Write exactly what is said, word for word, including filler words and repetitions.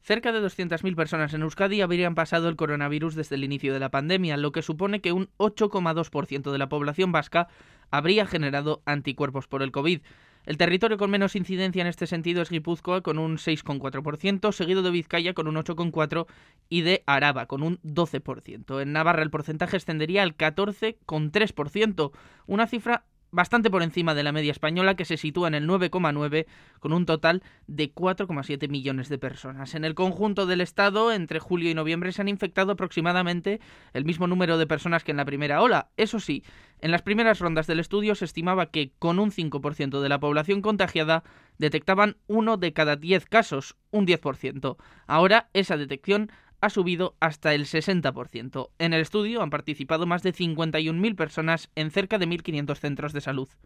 Cerca de doscientas mil personas en Euskadi habrían pasado el coronavirus desde el inicio de la pandemia, lo que supone que un ocho coma dos por ciento de la población vasca habría generado anticuerpos por el COVID. El territorio con menos incidencia en este sentido es Guipúzcoa, con un seis coma cuatro por ciento, seguido de Vizcaya con un ocho coma cuatro por ciento y de Araba con un doce por ciento. En Navarra el porcentaje ascendería al catorce coma tres por ciento, una cifra bastante por encima de la media española, que se sitúa en el nueve coma nueve por ciento, con un total de cuatro coma siete millones de personas. En el conjunto del Estado, entre julio y noviembre, se han infectado aproximadamente el mismo número de personas que en la primera ola. Eso sí, en las primeras rondas del estudio se estimaba que con un cinco por ciento de la población contagiada detectaban uno de cada diez casos, un diez por ciento. Ahora esa detección ha subido hasta el sesenta por ciento. En el estudio han participado más de cincuenta y un mil personas en cerca de mil quinientos centros de salud.